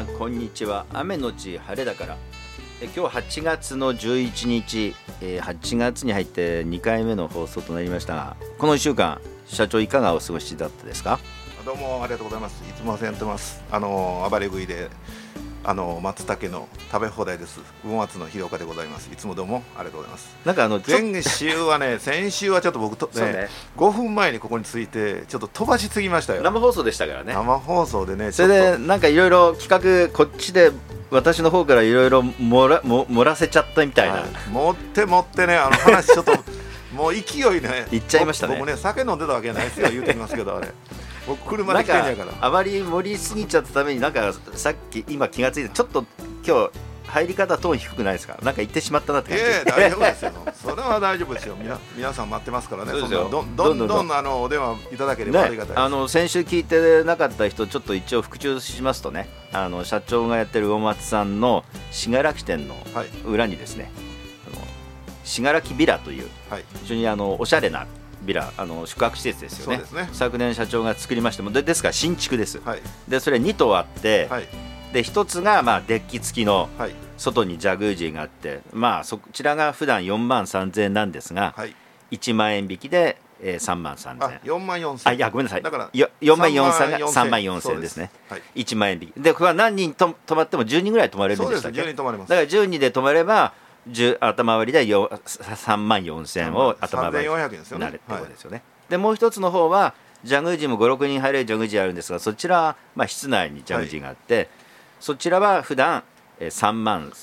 さんこんにちは。雨のち晴れだから。今日8月の11日、8月に入って2回目の放送となりましたが、この1週間社長いかがお過ごしだったですか？ どうもありがとうございます。いつもお世話になってます。暴れ食いで松茸の食べ放題です。魚松の広岡でございます。いつもどうもありがとうございます。 なんか前週はね先週はちょっと僕と、ね5分前にここに着いてちょっと飛ばしすぎましたよ。 生放送でしたからね。 生放送でね。 それでなんかいろいろ企画こっちで私の方からいろいろ漏らせちゃったみたいな、 持ってね話ちょっともう勢いね言っちゃいましたね。 僕ね酒飲んでたわけじゃないですよ。言うてきますけどあれ僕車で来てんやから。 あまり盛りすぎちゃったためになんかさっき今気がついてちょっと今日入り方トーン低くないですか？なんか言ってしまったなって感じ。 大丈夫ですよ。それは大丈夫ですよ。皆さん待ってますからね。そんなどんお電話いただければありがたいです。 先週聞いてなかった人ちょっと一応復習しますとね、社長がやってる魚松さんの信楽店の裏にですね、信楽ビラという、非常におしゃれなビラ宿泊施設ですよね。昨年社長が作りましてもですから新築です、でそれ2棟あって、で1つがデッキ付きの外にジャグージーがあって、そちらが普段4万3000円なんですが、1万円引きで3万3000円。 4万4000円。 いやごめんなさい。4万4000円が3万4000円ですね。1万円引きで、これは何人泊まっても10人ぐらい泊まれるんでしたっけ？ 10人泊まれます。 だから10人で泊まれば頭割りで3万4000円を頭割りになるってことですよね。でもう一つの方はジャグージーも5、6人入れるジャグージーあるんですが、そちらは室内にジャグージーがあって、そちらは普段3万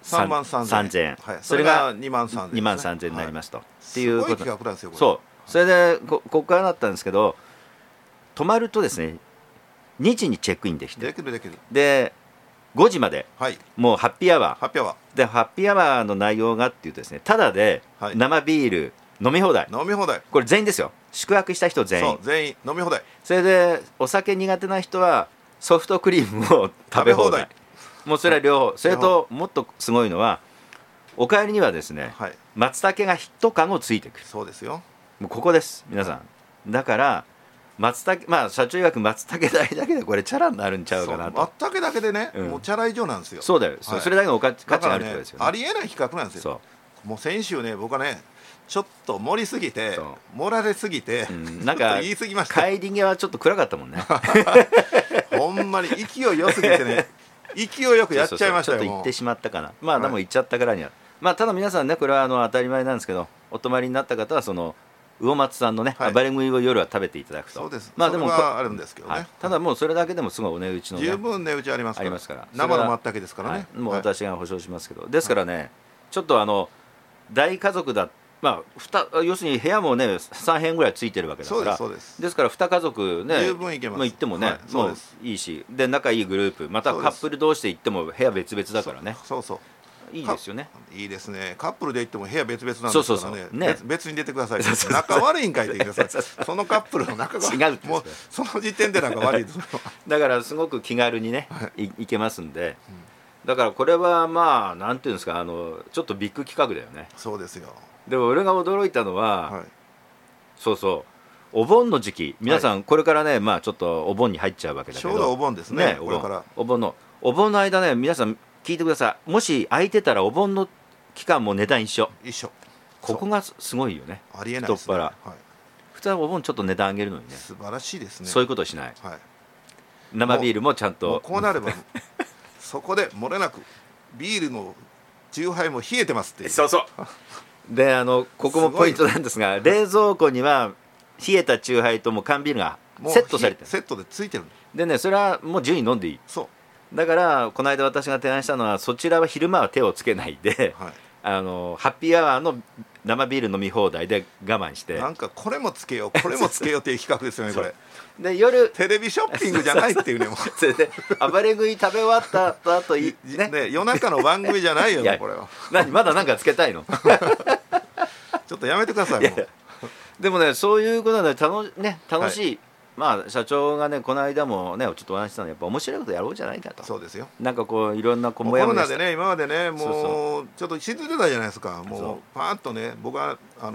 3000円、それが2万3000円になりますと。っていうこと。そう。それでここからだったんですけど、泊まるとですね、2時にチェックインできて、で5時まで、もうハッピーアワーで、ハッピーアワーの内容がっていうとですね、ただで生ビール飲み放題、これ全員ですよ。宿泊した人全員飲み放題。 それでお酒苦手な人はソフトクリームを食べ放題。もうそれは両方。それともっとすごいのは、お帰りにはですね、松茸が1カゴついてくる。 そうですよ。 もうここです皆さん。だから松茸、社長曰く松茸代だけでこれチャラになるんちゃうかなと。 松茸だけでね、もうチャラ以上なんですよ。 そうだよ、それだけの価値があるってことですよね。 ありえない比較なんですよ。もう先週ね、僕はねちょっと盛りすぎて盛られすぎて、 なんか言い過ぎました。 帰り際ちょっと暗かったもんね。 ほんまに勢いよすぎてね、勢いよくやっちゃいましたよ。 ちょっと言ってしまったかな。でも言っちゃったからには、ただ皆さんね、これは当たり前なんですけど、お泊まりになった方はその魚松さんのね、暴れ食いを夜は食べていただくと。 そうです。それはあるんですけどね。 ただもうそれだけでもすごいお値打ちのね、 十分値打ちありますから。生の松茸ですからね。 もう私が保証しますけど、ですからね、ちょっと大家族だ、要するに部屋もね3部屋ぐらいついてるわけだから、ですから2家族ね十分行けます。 行ってもね、もういいし、で仲いいグループ、またカップル同士で行っても部屋別々だからね。いいですよね。 いいですね。カップルで行っても部屋別々なんですからね。別に出てください。仲悪いんかいって言ってください。そのカップルの仲が違う。もうその時点で仲悪いです。 だからすごく気軽にね行けますんで、だからこれはなんていうんですか、ちょっとビッグ企画だよね。 そうですよ。 でも俺が驚いたのは、お盆の時期、皆さんこれからね、ちょっとお盆に入っちゃうわけだけど、 ちょうどお盆ですね。これからお盆の間ね、皆さん聞いてください。もし空いてたらお盆の期間も値段一緒。ここがすごいよね。 ありえないですね。 普通はお盆ちょっと値段上げるのにね。 素晴らしいですね。 そういうことしない。生ビールもちゃんと。 こうなればそこで漏れなくビールの酎ハイも冷えてますって。 そうでここもポイントなんですが、冷蔵庫には冷えた酎ハイとも缶ビールがセットされてる。 セットでついてる。 でね、それはもう自由に飲んでいい。だからこの間私が提案したのは、そちらは昼間は手をつけないで、ハッピーアワーの生ビール飲み放題で我慢して、 なんかこれもつけようこれもつけようっていう企画ですよねこれ。 で夜テレビショッピングじゃないっていうね。もうそれで暴れ食い食べ終わった後ね、 夜中の番組じゃないよこれは。 まだなんかつけたいの？ ちょっとやめてください。 でもね、そういうことで楽しい。社長がね、この間もねちょっとお話ししたのは、やっぱ面白いことやろうじゃないかと。 そうですよ。 なんかこういろんなコロナでね、今までねもうちょっと沈んでたじゃないですか。もうパーッとね、僕は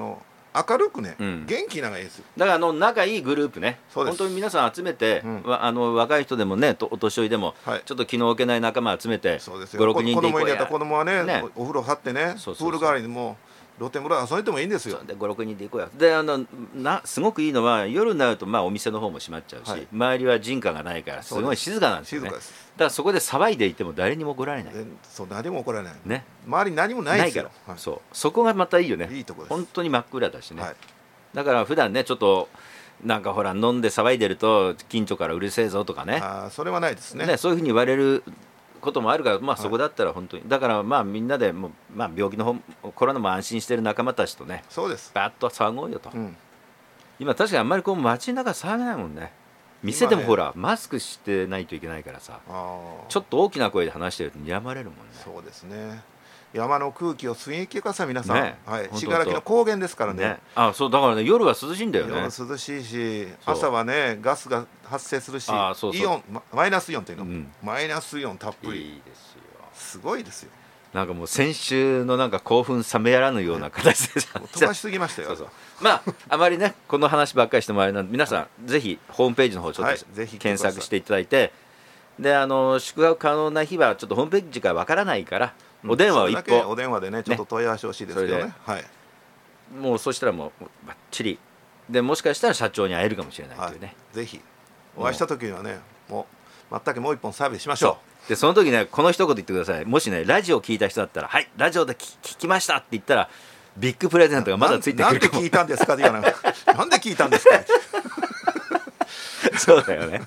明るくね、元気なのがいいですよ。 だから仲いいグループね、本当に皆さん集めて、若い人でもね、お年寄りでも、ちょっと気の置けない仲間集めて、 5、6人で行こうや。子供はね、お風呂張ってね、プール代わりにも露天風呂遊んでもいいんですよ。 で5、6人で行こうや。ですごくいいのは、夜になるとお店の方も閉まっちゃうし、周りは人家がないからすごい静かなんですよね。だからそこで騒いでいても誰にも怒られない。 誰も怒られないね。 周りに何もないですよ。 そこがまたいいよね。 いいとこです。 本当に真っ暗だしね。だから普段ね、ちょっとなんかほら飲んで騒いでると近所からうるせえぞとかね。 それはないですね。 そういうふうに言われることもあるから、そこだったら本当に、だからみんなでもう、病気のコロナも安心してる仲間たちとね、 そうです、 バッと騒ごうよと。今確かにあんまり街中騒げないもんね。店でもほら、マスクしてないといけないからさ、ちょっと大きな声で話してると睨まれるもんね。 そうですね。山の空気を吸いに来てください皆さん。信楽の高原ですからね。 そうだからね、夜は涼しいんだよね。 夜涼しいし、朝はねガスが発生するし、イオンマイナスイオンというの、マイナスイオンたっぷり。いいですよ。すごいですよ。 なんかもう先週のなんか興奮冷めやらぬような形で飛ばしすぎましたよ。 あまりねこの話ばっかりしてもあれなんで、皆さんぜひホームページの方ちょっと検索していただいて、で宿泊可能な日はちょっとホームページからわからないから、お電話を一歩、 お電話でねちょっと問い合わせほしいですけどね。 もうそしたらもうバッチリで、もしかしたら社長に会えるかもしれないというね。 ぜひお会いした時にはね、もう全くもう一本サービスしましょう。 でその時ね、この一言言ってください。もしねラジオ聞いた人だったら、はいラジオで聞きましたって言ったら、ビッグプレゼントがまだついてくるかも。 なんで聞いたんですかって言わない。なんで聞いたんですか。 そうだよね。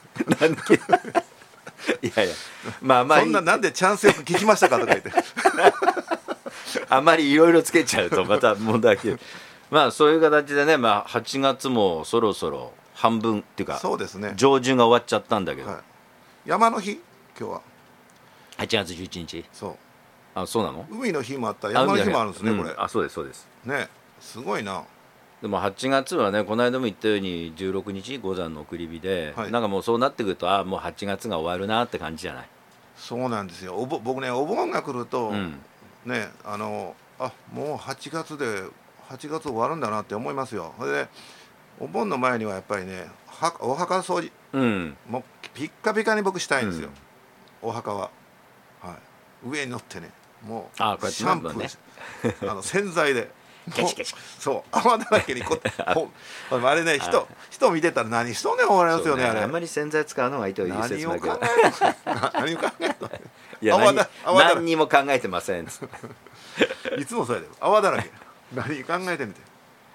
いやいや、 そんな、なんでチャンスよく聞きましたかとか言ってあまりいろいろつけちゃうとまた問題起きる。そういう形でね、8月もそろそろ半分っていうか、 そうですね、 上旬が終わっちゃったんだけど、 山の日今日は 8月11日。そうなの。 海の日もあったら山の日もあるんですね、これ。 そうですそうですね。すごいな。 でも8月はね、この間も言ったように16日五山の送り火で、なんかもうそうなってくると、もう8月が終わるなって感じじゃない。 そうなんですよ。僕ね、お盆が来ると、ね、もう8月終わるんだなって思いますよ。それでお盆の前にはやっぱりね、お墓掃除、もうピッカピカに僕したいんですよ、お墓は。上に乗ってね、もうシャンプー洗剤でそう泡だらけにあれね、人見てたら何しとんねん思いますよね。 あんまり洗剤使うのがいいという説だけど、 何を考えたの。 いや、何にも考えてません。 いつもそうやで、泡だらけ。何考えてみて。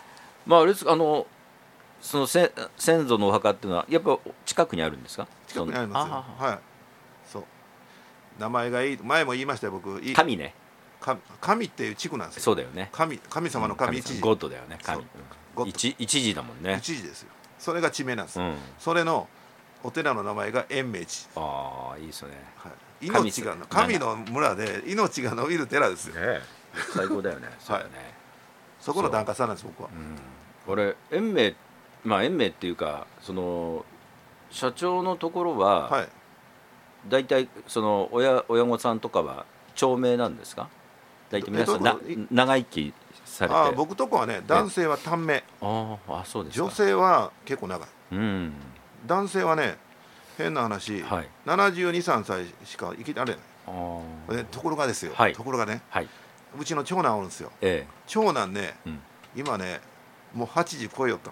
その先祖のお墓っていうのはやっぱ近くにあるんですか。 近くにありますよ。はい。そう。名前がいい、前も言いましたよ僕。 神ね。 神っていう地区なんですよ。 そうだよね。 神様の神一時。 ゴッドだよね。神。一時だもんね。 一時ですよ。それが地名なんです。それのお寺の名前が延命寺。 いいですよね。 命が神の村で命が伸びる寺ですよ。 最高だよね。そうだね。 そこの檀家さんなんです僕は。 俺延命っていうか、その社長のところはだいたいその親御さんとかは長命なんですか。だいたい皆さん長生きされて。 僕とこはね、男性は短命。 そうですか。 女性は結構長い。男性はね、変な話、72、3歳しか生きられない。ところがですよ、ところがね、うちの長男おるんですよ。長男ね、今ねもう80超えよった。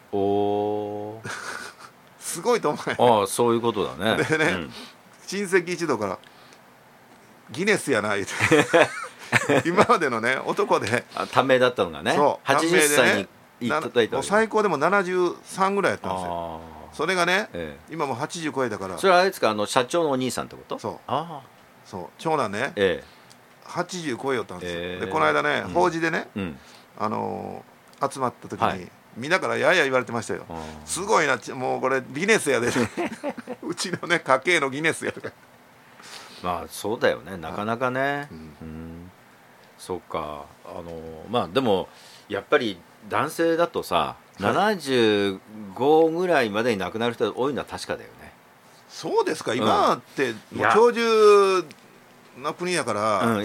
すごいと思う。 そういうことだね。 でね、親戚一同からギネスやな言うて今までのね男で短命だったのがね、80歳にいっただいた。 最高でも73ぐらいやったんですよ。それがね、今もう80超えたから。 それはあれですか、社長のお兄さんってこと。 そう長男ね、80超えよったんですよ。でこの間ね、法事でね、集まった時にみんなからやや言われてましたよ。すごいな、もうこれギネスやでうちのね家系のギネスやとか。 そうだよね、なかなかね。そうか。でもやっぱり男性だとさ、75ぐらいまでに亡くなる人が多いのは確かだよね。 そうですか。今ってもう長寿な国やから、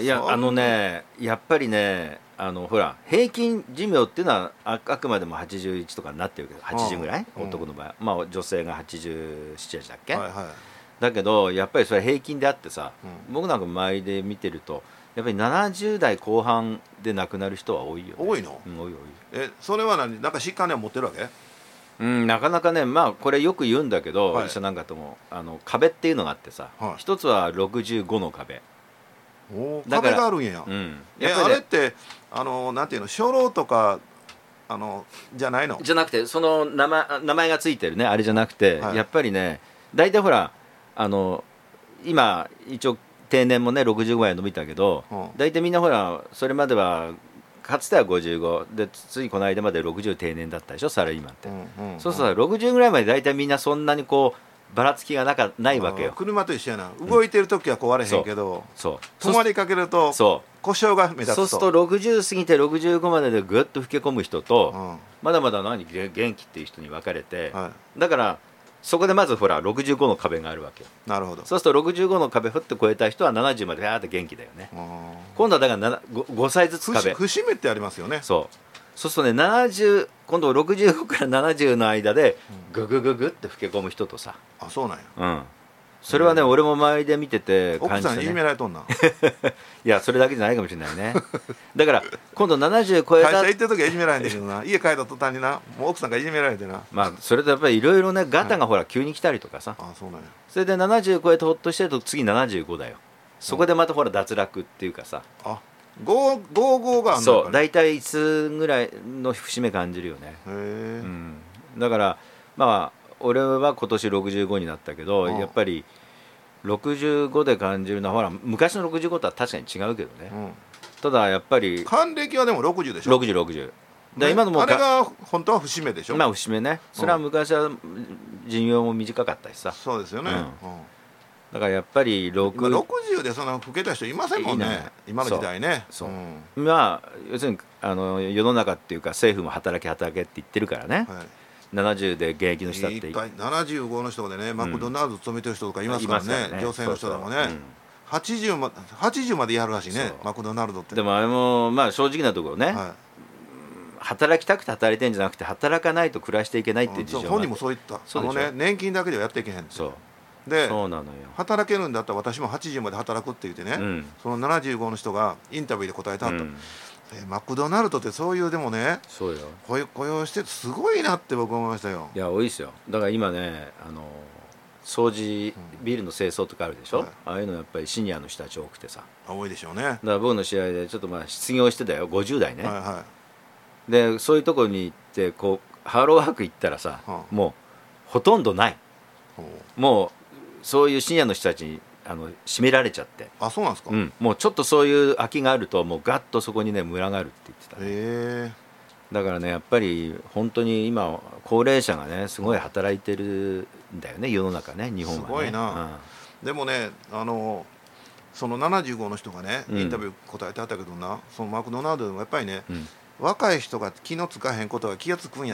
いややっぱりねほら平均寿命っていうのはあくまでも81とかになってるけど80ぐらい、男の場合、まあ女性が87だっけ、はいはい、だけどやっぱりそれは平均であってさ、僕なんか周りで見てるとやっぱり70代後半で亡くなる人は多いよね。 多いの？ 多い。 それはなんか疾患では持ってるわけ？ なかなかね、まあこれよく言うんだけど、医者なんかとも壁っていうのがあってさ、一つは65の壁。 壁があるんや。やっぱりね、あれってなんていうの、初老とかじゃないの？ じゃなくて、その名前がついてるねあれじゃなくて、やっぱりね大体ほら今一応定年もね65ぐらい伸びたけど、大体みんなほらそれまではかつては55で、ついこの間まで60定年だったでしょ、サラリーマンって。そうすると60ぐらいまで大体みんなそんなにこうばらつきがないわけよ。 車と一緒やな。動いてる時は壊れへんけど、止まりかけると故障が目立つと。 そうすると60過ぎて65まででぐっと老け込む人と、まだまだ元気っていう人に分かれて、だからそこでまずほら65の壁があるわけよ。 なるほど。 そうすると65の壁ふって越えた人は70までガーッと元気だよね。今度はだから 5歳ずつ壁節目ってありますよね。 そうするとね70、今度65から70の間でググググって老け込む人とさ。 あ、そうなんや。 それはね、俺も周りで見てて感じたね。奥さんいじめられとんな。 いやそれだけじゃないかもしれないね。だから今度70超えた会社行ってる時はいじめられんだけどな、家帰った途端にな、もう奥さんがいじめられてな。 まあそれとやっぱりいろいろね、ガタがほら急に来たりとかさ。 あ、そうなんや。 それで70超えてほっとしてると次75だよ。そこでまたほら脱落っていうかさ。 あ、55があんのかね。 そう、大体いつぐらいの節目感じるよね。だからまあ俺は今年65になったけど、やっぱり65で感じるのはほら昔の65とは確かに違うけどね、ただやっぱり還暦はでも60でしょ。 60で、今のもあれが本当は節目でしょ。 まあ節目ね。それは昔は寿命も短かったしさ。 そうですよね、 だからやっぱり 60でそんな老けた人いませんもんね、今の時代ね。 まあ要するに世の中っていうか政府も働けって言ってるからね、70で現役の人だっていっぱい75の人でね、マクドナルド勤めてる人とかいますからね、女性の人でもね。80までやるらしいね、マクドナルドって。 でもあれもまあ正直なところね、働きたくて働いてんじゃなくて、働かないと暮らしていけないっていう事情が。 本人もそう言った。年金だけではやっていけへん。で、働けるんだったら私も80まで働くって言ってね、その75の人がインタビューで答えたと。マクドナルドってそういうでもね、雇用してすごいなって僕思いましたよ。 いや多いですよ。だから今ね掃除ビルの清掃とかあるでしょ、ああいうのやっぱりシニアの人たち多くてさ。 多いでしょうね。 だから僕の試合でちょっとまあ失業してたよ、50代ね、でそういうところに行ってこうハローワーク行ったらさ、もうほとんどない。もうそういうシニアの人たちに締められちゃって。 あ、そうなんですか。 もうちょっとそういう空きがあるともうガッとそこにね群がるって言ってた、だからねやっぱり本当に今高齢者がねすごい働いてるんだよね、世の中ね、日本はね。 すごいな、でもねその75の人がねインタビュー答えてあったけどな、そのマクドナルドでもやっぱりね、若い人が気のつかへんことが気がつくんやって、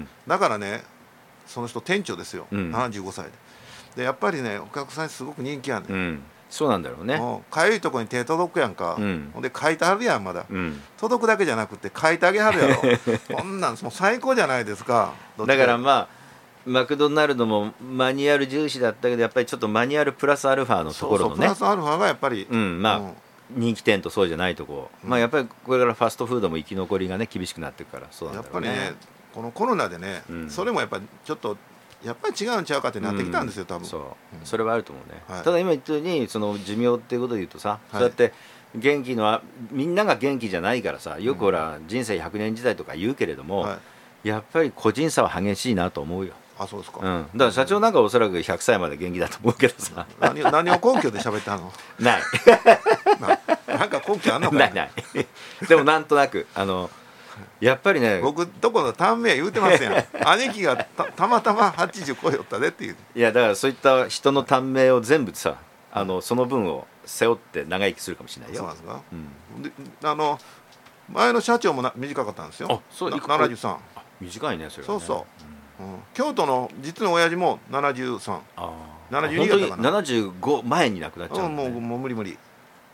だからねその人店長ですよ、75歳でやっぱりねお客さんにすごく人気やね、 そうなんだろうね。 かゆいとこに手届くやんか、ほんで書いてはるやん、まだ、届くだけじゃなくて書いてあげはるやろ。こんなんもう最高じゃないですか。 だからまあマクドナルドもマニュアル重視だったけど、やっぱりちょっとマニュアルプラスアルファのところのね、 プラスアルファがやっぱり、 まあ人気店とそうじゃないとこ、まあやっぱりこれからファストフードも生き残りがね厳しくなっていくから、そうなんだろうね。 やっぱりねこのコロナでね、それもやっぱりちょっとやっぱり違うんちゃうかってなってきたんですよ、多分。 それはあると思うね。ただ今言ったようにその寿命っていうことで言うとさ、そうやって元気のみんなが元気じゃないからさ、よくほら人生100年時代とか言うけれども、やっぱり個人差は激しいなと思うよ。 あ、そうですか。 だから社長なんかおそらく100歳まで元気だと思うけどさ。 何を根拠で喋ったの？ ない。 なんか根拠あんのかない。でもなんとなくやっぱりね、 僕とこの短命言うてますやん。兄貴がたまたま80超えよったでっていう。 いやだからそういった人の短命を全部さその分を背負って長生きするかもしれないよ。 そうなんですか。で前の社長も短かったんですよ。73。 短いねそれはね。 そうそう、京都の実の親父も73、72だったかな。 75前に亡くなっちゃう、 もう無理。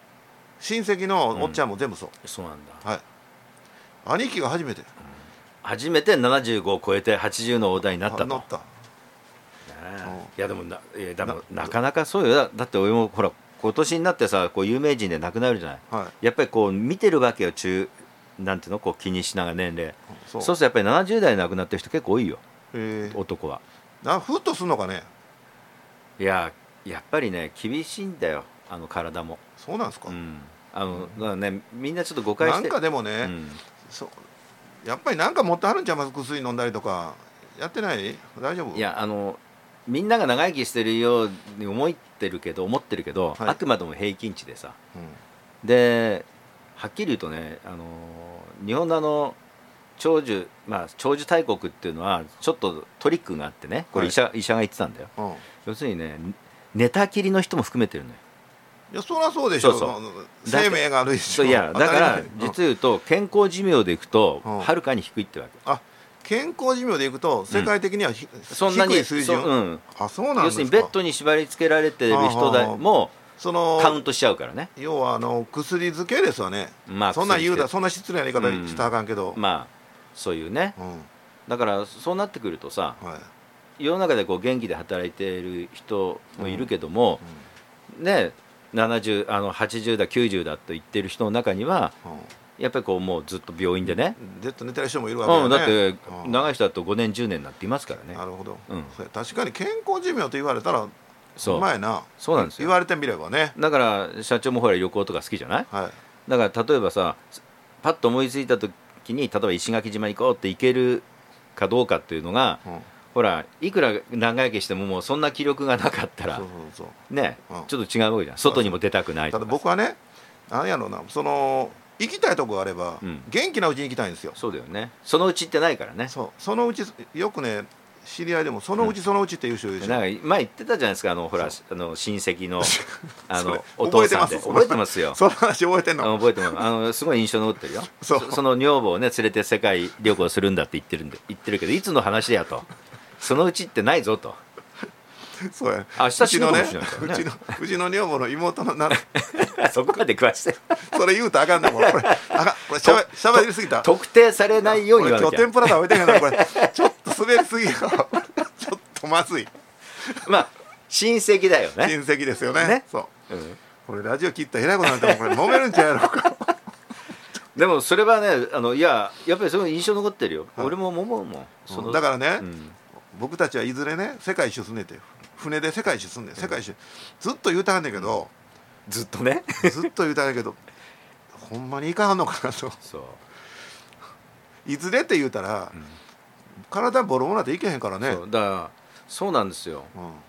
親戚のおっちゃんも全部そう、 そうなんだ。 はい。兄貴が初めて、 初めて75を超えて80の大台になったと。 乗った。 いやでもなかなかそうよ。だって俺もほら今年になってさ、こう有名人で亡くなるじゃない、 はい、 やっぱりこう見てるわけよ。なんていうの、こう気にしながら年齢、そうするとやっぱり70代で亡くなってる人結構多いよ、男は。 ふっとするのかね。 いややっぱりね厳しいんだよ、体も。 そうなんですか。 だからね、みんなちょっと誤解して。 なんかでもね、やっぱりなんか持ってはるんちゃいます？薬飲んだりとかやってない？大丈夫？ いやみんなが長生きしてるように思ってるけど、はい、あくまでも平均値でさ、ではっきり言うとね、日本の長寿大国っていうのはちょっとトリックがあってね、これ医者が言ってたんだよ、要するにね、寝たきりの人も含めてるのよ。 いやそりゃそうでしょ。生命があるし。 いやだから実言うと健康寿命でいくとはるかに低いってわけ。 健康寿命でいくと世界的にはそんなに低い水準。そうなんですか。 要するにベッドに縛り付けられている人もカウントしちゃうからね。 要は薬漬けですわね。そんな言うだ、そんな失礼な言い方したらあかんけど、 そういうね、だからそうなってくるとさ、世の中でこう元気で働いている人もいるけども、ね、70、80だ90だと言ってる人の中には、やっぱりこうもうずっと病院でね、 ずっと寝てる人もいるわけだね。 だって長い人だと5年10年なんていますからね。 なるほど、確かに健康寿命と言われたらうまいな。 そうなんですよ。 言われてみればね。 だから社長もほら旅行とか好きじゃない、だから例えばさ、パッと思いついた時に例えば石垣島行こうって行けるかどうかっていうのが、ほらいくら長生きしてももうそんな気力がなかったらね、ちょっと違うわけじゃん。外にも出たくないとか。 ただ僕はね、なんやろうな、行きたいとこがあれば、元気なうちに行きたいんですよ。 そうだよね。そのうちってないからね。 そのうちよくね、知り合いでもそのうちそのうちっていう人いるでしょ。 なんか前言ってたじゃないですか、ほら親戚のお父さんで。覚えてますよ。 その話覚えてんの？ 覚えてます。すごい印象に残ってるよ。その女房をね連れて世界旅行するんだって言ってるけど、いつの話やと。そのうちってないぞと。 そうや。 うちのね、 うちの女房の妹のそこまで詳して。 それ言うとあかんねんもん。これしゃべりすぎた。 特定されないように言わなきゃ。 今日天ぷら食べてんからこれちょっと滑りすぎよ。ちょっとまずい。 親戚だよね。 親戚ですよね。そう。これラジオ切ったらえらいことになってもこれ揉めるんちゃうやろうか。 でもそれはね、いややっぱりその印象残ってるよ。俺も思うもん。 だからね、僕たちはいずれね世界一周すんねんて。船で世界一周すんねん。世界一周ずっと言うたはんねんけど、 ずっとねずっと言うたはんねんけど、ほんまにいかはんのかなと。いずれって言うたら、体ボロボロなっていけへんからね。 そうなんですよ。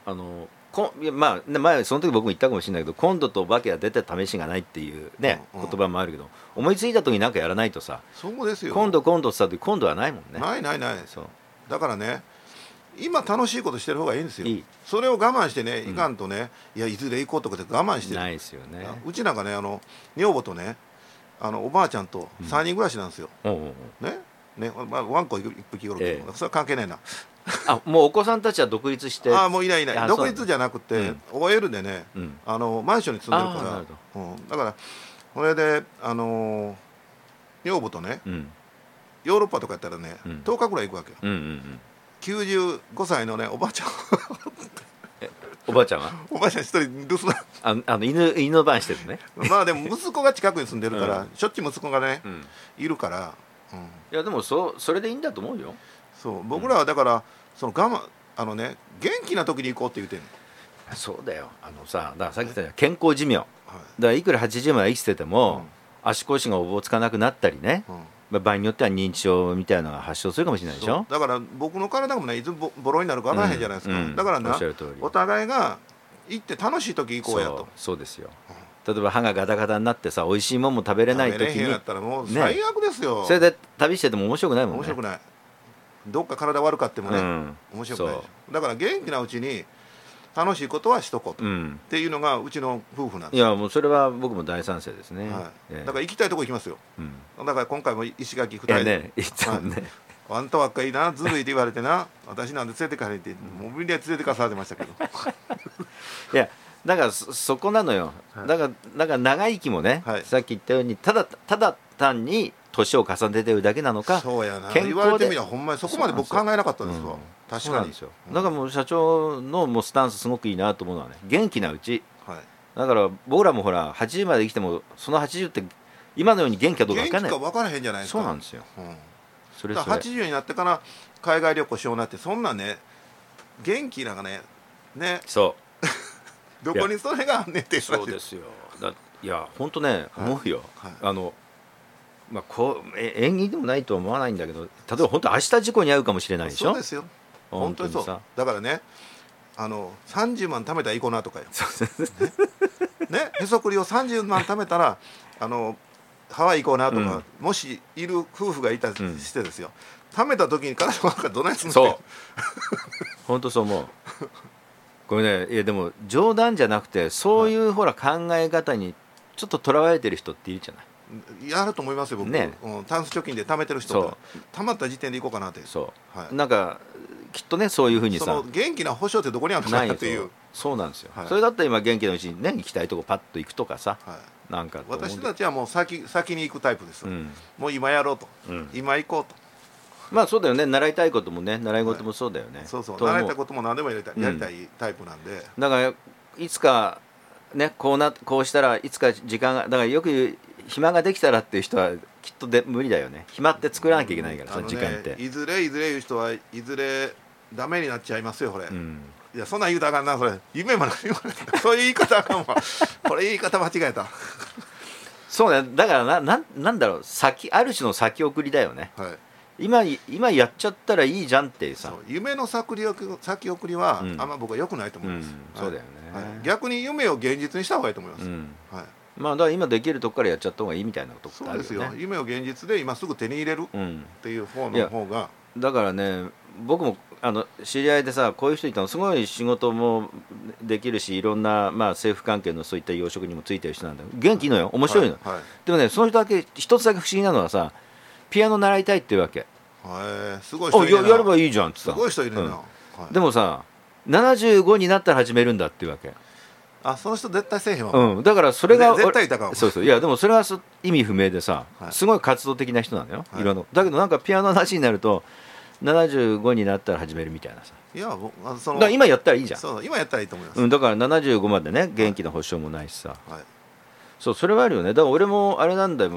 前その時僕も言ったかもしれないけど、今度とお化けは出て試しがないっていうね、言葉もあるけど、思いついた時に何かやらないとさ、 そうですよ。 今度って言った時今度はないもんね。 ない。だからね、今楽しいことしてる方がいいんですよ。それを我慢してね、いかんとね、いずれ行こうとかって我慢してる。 ないですよね。 うちなんかね、女房とね、おばあちゃんと3人暮らしなんですよ。ね、ワンコ1匹おるけど、それは関係ないな。 もうお子さんたちは独立して。 もういない。独立じゃなくて OL でね、マンションに住んでるから、だからそれで女房とね、ヨーロッパとかやったらね、10日ぐらい行くわけよ。95歳のねおばあちゃん。 おばあちゃんは？ おばあちゃん一人留守番。 犬の番してるね。 でも息子が近くに住んでるから、しょっちゅう息子がねいるから。 いやでもそれでいいんだと思うよ。 僕らはだから我慢元気な時に行こうって言うてんの。 そうだよ。だからさっき言った健康寿命、だからいくら80まで生きてても、足腰がおぼつかなくなったりね、場合によっては認知症みたいなのが発症するかもしれないでしょ。 だから僕の体もねいつボロになるか分からへんじゃないですか。だからな、お互いが行って楽しい時行こうやと。 そうですよ。例えば歯がガタガタになってさ、美味しいもんも食べれない時にだったらもう最悪ですよ。 それで旅してても面白くないもんね。 面白くない。どっか体悪かってもね、面白くない。だから元気なうちに楽しいことはしとこうと、っていうのがうちの夫婦なんですよ。 いやもうそれは僕も大賛成ですね。 だから行きたいとこ行きますよ。だから今回も石垣2人で、あんたばっかりな、ずるいって言われてな、私なんで連れてかれて、もう無理やり連れてかされてましたけど。 いやだからそこなのよ、 はい、 だから長生きもね、 はい、 さっき言ったようにただ単に年を重ねてるだけなのか、 そうやな、 健康で言われてみればほんまにそこまで僕考えなかったんですわ、確かに。 だからもう社長のもうスタンスすごくいいなと思うのはね、元気なうち、 はい、 だから僕らもほら80まで生きてもその80って今のように元気かどうか分かんない。 元気か分からへんじゃないですか。 そうなんですよ、それだから80になってから海外旅行しようなって、そんなね元気なんかねそうどこにそれがあんねんって。 そうですよ。いや本当ね、思うよ、まあ、縁起でもないとは思わないんだけど、例えば本当明日事故に遭うかもしれないでしょ。 そうですよ、本当にそう。だからね、30万貯めたらいいかなとかよ、ね、へそくりを30万貯めたらハワイ行こうなとか、もしいる夫婦がいたりしてですよ、貯めた時に彼女がどないするんですか。そう本当そう思う。これね、いやでも冗談じゃなくて、そういうほら考え方にちょっととらわれてる人っているじゃない。 やると思いますよ僕ね、タンス貯金で貯めてる人が貯まった時点で行こうかなって。 そう、なんかきっとね、そういうふうにさ、 元気な保証ってどこにあるのかなっていう。 そうなんですよ、それだったら今元気なうちにね、行きたいとこパッと行くとかさ、なんか私たちはもう先に行くタイプです、もう今やろうと、今行こうと。 まあそうだよね、習いたいこともね、習い事もそうだよね、 そうそう、習いたいことも何でもやりたいタイプなんで、 だからいつかね、こうしたらいつか時間が、だからよく言う暇ができたらっていう人はきっと無理だよね。暇って作らなきゃいけないからさ、時間って。 いずれ言う人はいずれダメになっちゃいますよこれ、いやそんなん言うたらあかんな、それ夢もそういう言い方あかんわこれ言い方間違えたそうね、だからなんだろう、ある種の先送りだよね、今やっちゃったらいいじゃんってさ。 夢の先送りは、あんま僕は良くないと思います、 そうだよね、 逆に夢を現実にした方がいいと思います、 まあだから今できるとこからやっちゃった方がいいみたいなことってあるよね。そうですよ、夢を現実で今すぐ手に入れるっていう方の方が、 だからね、僕も知り合いでさ、こういう人いたの、すごい仕事もできるし、いろんな、政府関係のそういった要職にもついてる人なんだよ、元気いいのよ、面白いの、でもね、その人だけ一つだけ不思議なのはさ、ピアノ習いたいっていうわけ。 すごい人いるな。 やればいいじゃんってさ、 すごい人いるな、 でもさ75になったら始めるんだっていうわけ。 その人絶対せえへんわ、 だからそれが絶対いたかも。 そう、いやでもそれは意味不明でさ、すごい活動的な人なのよ、いろんな。だけどなんかピアノの話になると75になったら始めるみたいなさ。 いやだから今やったらいいじゃん。 そう、今やったらいいと思います、 だから75までね、元気の保証もないしさ、それはあるよね。だから俺もあれなんだよ、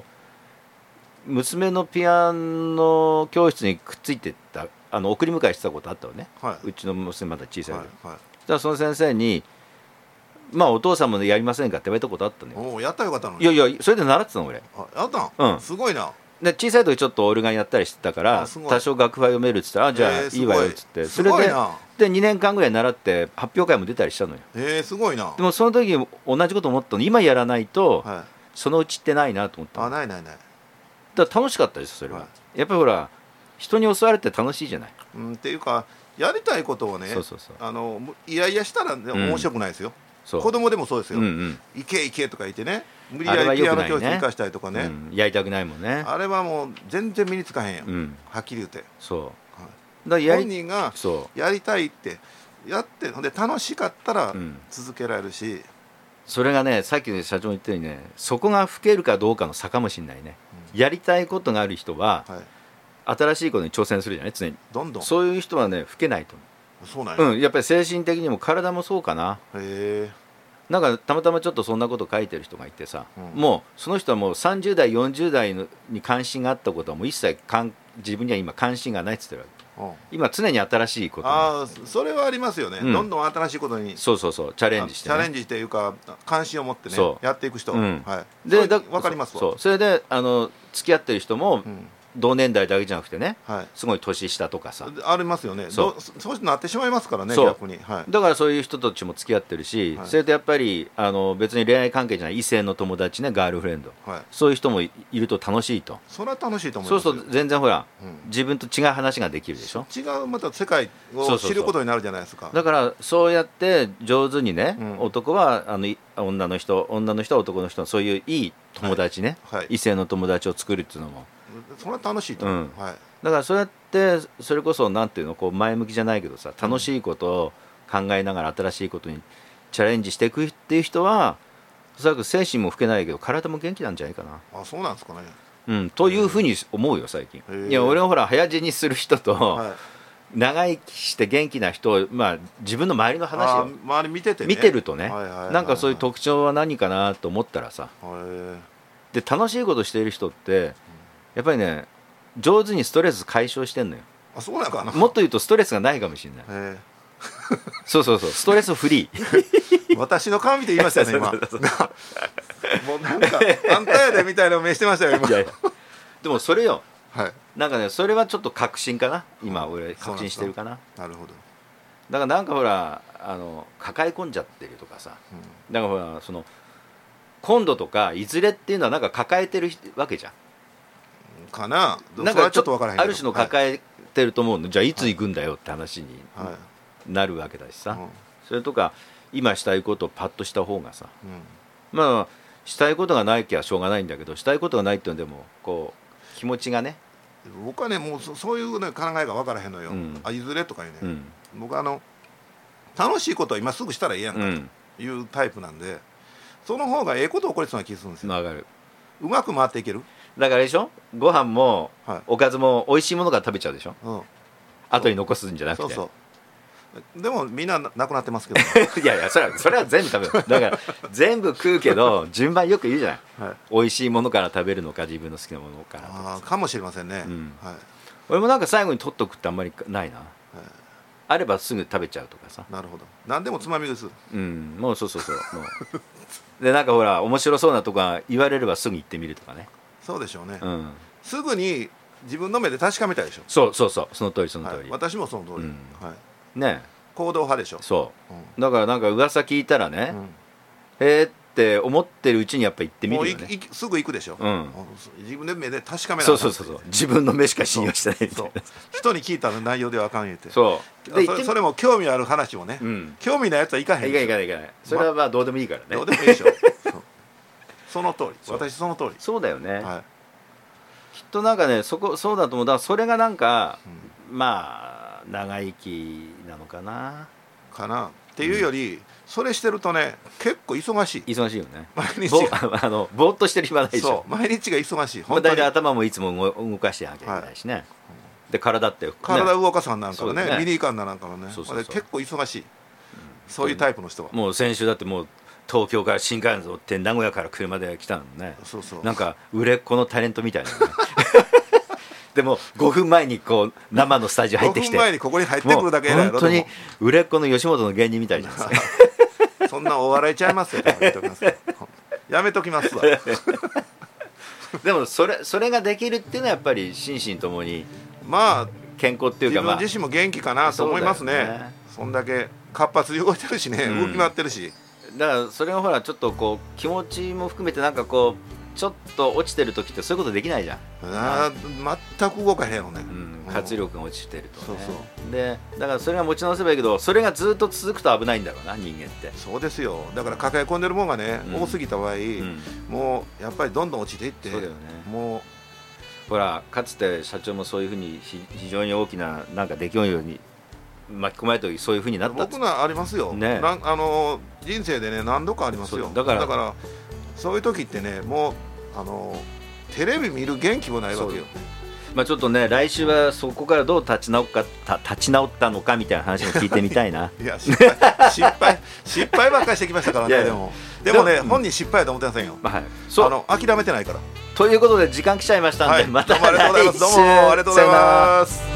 娘のピアノ教室にくっついてった送り迎えしてたことあったわね、うちの娘まだ小さい時、じゃあその先生にお父さんもやりませんかって言われたことあったのよ。 やったらよかったのに。 いやそれで習ってたの俺。 やったん、すごいな。 で小さい時ちょっとオルガンやったりしてたから、多少楽譜は読めるっつったら、じゃあいいわよっつって、それで2年間ぐらい習って発表会も出たりしたのよ。 すごいな。 でもその時同じこと思ったの、今やらないとそのうちってないなと思ったの。 ない。だから楽しかったですそれは、やっぱりほら人に教わるって楽しいじゃない。 っていうか、やりたいことをね、いやいやしたら面白くないですよ。子供でもそうですよ、行けとか言ってね、無理やりピアノ教室に行かしたりとかね、 やりたくないもんね。 あれはもう全然身につかへんやん、はっきり言って。 だから本人がやりたいってやって、で楽しかったら続けられるし、 それがね、さっき社長も言ったようにね、そこが老けるかどうかの差かもしれないね、やりたいことがある人は、新しいことに挑戦するじゃない、常に。 どんどんそういう人はね、老けないと思う。 そうなんや。 やっぱり精神的にも体もそうかな。なんかたまたまちょっとそんなこと書いてる人がいてさ、もうその人はもう30代40代に関心があったことはもう一切自分には今関心がないっつってるわけ。今常に新しいこと。 それはありますよね、どんどん新しいことにそうチャレンジして、 チャレンジっていうか関心を持ってねやっていく人、 で分かりますわ。 それで付き合ってる人も同年代だけじゃなくてね、すごい年下とかさありますよね。そうなってしまいますからね、逆に。 だからそういう人たちも付き合ってるし、それとやっぱり別に恋愛関係じゃない異性の友達ね、ガールフレンド、そういう人もいると楽しいと。 それは楽しいと思います。 そうすると全然ほら、自分と違う話ができるでしょ。 違うまた世界を知ることになるじゃないですか。 だからそうやって上手にね、男は女の人は男の人、そういういい友達ね、異性の友達を作るっていうのもそれは楽しいと思う、 だからそうやってそれこそなんていうの、こう前向きじゃないけどさ、楽しいことを考えながら新しいことにチャレンジしていくっていう人はおそらく精神も老けないけど体も元気なんじゃないかな。 あ、そうなんですかね。 というふうに思うよ最近。いや俺はほら早死にする人と、はい、長生きして元気な人、自分の周りの話を周り見てて、ね、 見てるとね、なんかそういう特徴は何かなと思ったらさ、で楽しいことしている人ってやっぱりね上手にストレス解消してんのよ。 あ、そうなのかな。 もっと言うとストレスがないかもしれない。そうストレスフリー私の顔見て言いましたよね今もうなんかあんたやでみたいな目してましたよ今。いやいやでもそれよ、 はい、 なんかねそれはちょっと確信かな。今俺確信してるかな。 なるほど。 だからなんかほら抱え込んじゃってるとかさ、だからほらその今度とかいずれっていうのはなんか抱えてるわけじゃんかな。 なんかちょっと分からへんけどある種の抱えてると思うの、じゃあいつ行くんだよって話になるわけだしさ、それとか今したいことをパッとした方がさ、したいことがないきゃしょうがないんだけど、したいことがないっていうのでもこう気持ちがね、 僕はねもうそういう、ね、考えが分からへんのよ、いずれとかいうね、僕楽しいことは今すぐしたらいいやんかというタイプなんで、その方がええこと起こりそうな気がするんですよ。 分かる。 うまく回っていける。 だからでしょ、ご飯も、おかずも美味しいものから食べちゃうでしょ、後に残すんじゃなくて。 そうでもみんななくなってますけど、 いやいやそれは全部食べる。だから全部食うけど順番よく言うじゃない、美味しいものから食べるのか自分の好きなものからかもしれませんね、 俺もなんか最後に取っとくってあんまりないな、あればすぐ食べちゃうとかさ。 なるほど。何でもつまみです。 もうそうもうでなんかほら面白そうなとこ言われればすぐ行ってみるとかね。 そうでしょうね、すぐに自分の目で確かめたいでしょ。 そうその通り、 私もその通り、 ね、 行動派でしょ。 そう、だからなんか噂聞いたらね、って思ってるうちにやっぱ行ってみるよね。 もうすぐ行くでしょ、自分で目で確かめなそう自分の目しか信用してないみたいな。 人に聞いた内容ではあかん言うて。 それも興味ある話もね、興味ないやつは行かへん。 行かない。それはどうでもいいからね。 どうでもいいでしょ。その通り。私その通り。 そうだよね、きっとなんかねそうだと思う。だからそれがなんか、長生きなのかなっていうより、それしてるとね結構忙しいよね。 毎日ぼーっとしてる暇ないでしょ。 そう毎日が忙しい。 大体頭もいつも動かしてなきゃいけないしね、で体動かさんなんからね、ミニカンなんからね、結構忙しい、そういうタイプの人は。 もう先週だってもう東京から新幹線乗って名古屋から車で来たのね。なんか売れっ子のタレントみたいなねでも5分前にこう生のスタジオ入ってきて、 5分前にここに入ってくるだけ本当に売れっ子の吉本の芸人みたいじゃないですかそんなお笑いちゃいますよやめときますわでもそれができるっていうのはやっぱり心身ともに健康っていうか、 自分自身も元気かなと思いますね。そんだけ活発に動いてるしね、動き回ってるし。 だからそれがほらちょっとこう気持ちも含めてなんかこうちょっと落ちてる時ってそういうことできないじゃん。 全く動かへんのね、 活力が落ちてるとね。でだからそれが持ち直せばいいけど、それがずっと続くと危ないんだろうな、人間って。 そうですよ。だから抱え込んでるもんがね、多すぎた場合、もうやっぱりどんどん落ちていって。 そうだよね。 もうほらかつて社長もそういうふうに非常に大きななんか出来事に巻き込まれた時そういうふうになった。 僕のありますよ、ね、人生でね何度かありますよ。だからそういう時ってね、もうテレビ見る元気もないわけよ。 ちょっとね来週はそこからどう立ち直ったのかみたいな話も聞いてみたいな。 いや失敗ばっかりしてきましたからね。でもね、本人失敗だと思ってませんよ。諦めてないから。 ということで時間来ちゃいましたんで、また来週。 どうもありがとうございます。